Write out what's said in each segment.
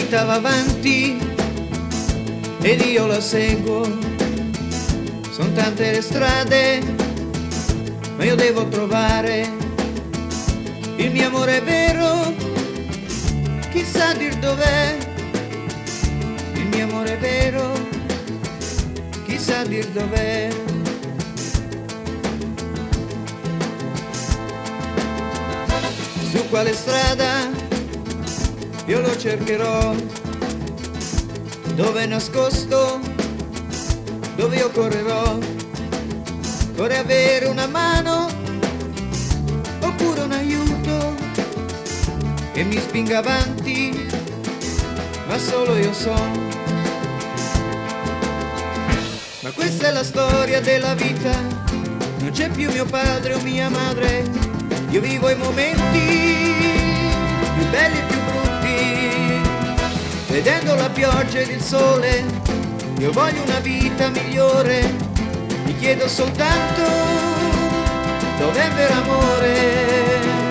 vita va avanti ed io la seguo. Sono tante le strade, ma io devo trovare il mio amore vero. Chissà dir dov'è il mio amore vero, chissà dir dov'è. Su quale strada io lo cercherò, dove è nascosto, dove io correrò. Vorrei avere una mano oppure un aiuto che mi spinga avanti, ma solo io so. Ma questa è la storia della vita, non c'è più mio padre o mia madre. Io vivo i momenti più belli e più brutti, vedendo la pioggia ed il sole. Io voglio una vita migliore, mi chiedo soltanto dov'è il vero amore.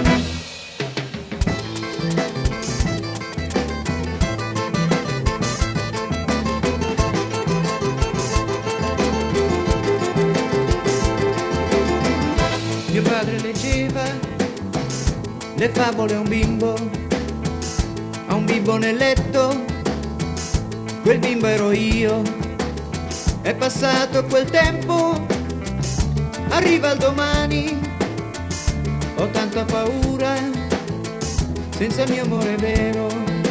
Mio padre leggeva le favole a un bimbo nel letto, quel bimbo ero io. È passato quel tempo, arriva il domani, ho tanta paura senza il mio amore vero.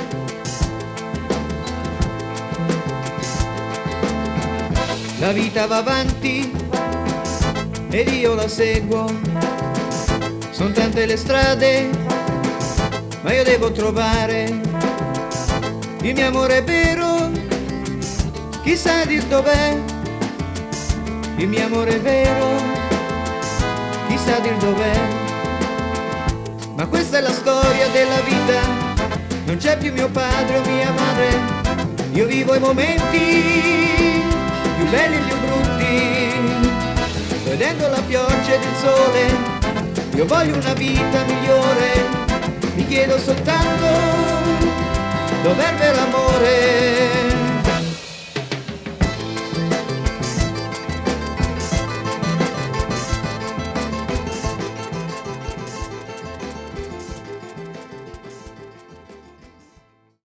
La vita va avanti ed io la seguo. Sono tante le strade, ma io devo trovare il mio amore vero. Chissà dir dov'è il mio amore vero, chissà dir dov'è. Ma questa è la storia della vita, non c'è più mio padre o mia madre. Io vivo i momenti più belli e più brutti, vedendo la pioggia ed il sole. Io voglio una vita migliore, mi chiedo soltanto dov'è il vero amore.